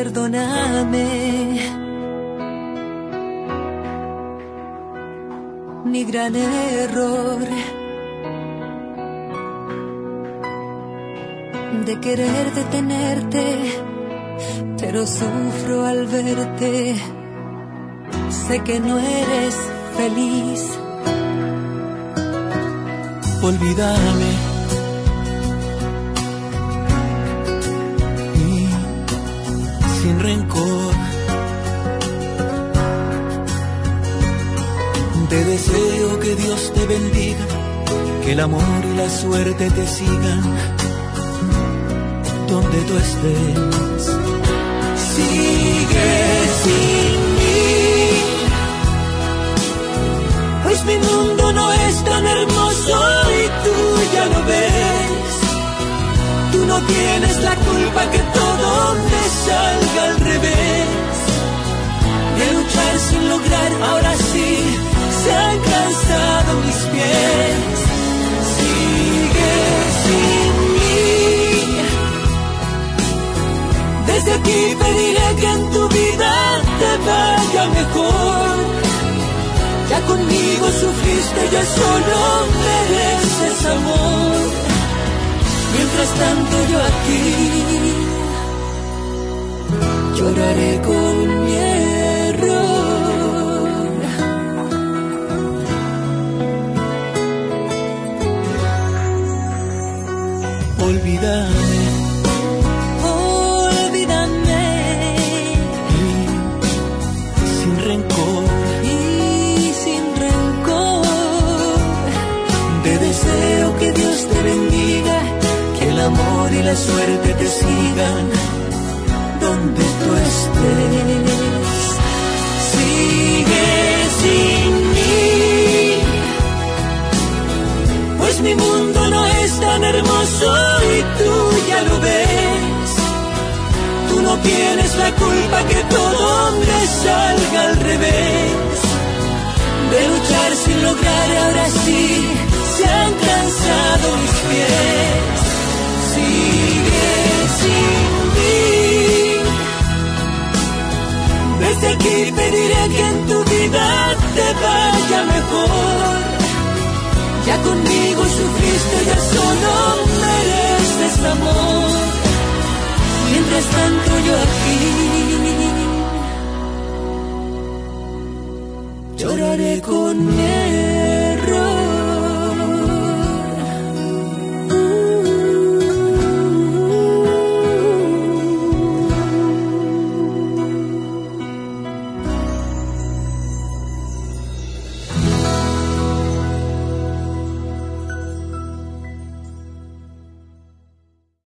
perdóname. Mi gran error de querer detenerte, pero sufro al verte. Sé que no eres feliz. Olvídame y sin rencor te deseo que Dios te bendiga, que el amor y la suerte te sigan donde tú estés. Sigue sin mí, pues mi mundo no es tan hermoso y tú ya lo ves. Tú no tienes la culpa que todo me salga al revés. De luchar sin lograr, ahora sí se han cansado mis pies. Sigue sin mí. Desde aquí pediré que en tu vida te vaya mejor. Ya conmigo sufriste, ya solo mereces amor. Mientras tanto yo aquí lloraré con mi error. Olvídame, Olvídame y sin rencor te deseo que Dios te bendiga, que el amor y la suerte te sigan donde tú estés. Sigue sin mí, pues mi mundo no es tan hermoso y tú ya lo ves. Tú no tienes la culpa que todo me salga al revés. De luchar sin lograr, ahora sí se han cansado mis pies. Sigue sin mí. Desde aquí pediré que en tu vida te vaya mejor. Ya conmigo sufriste, ya solo mereces amor. Mientras tanto yo aquí lloraré con él.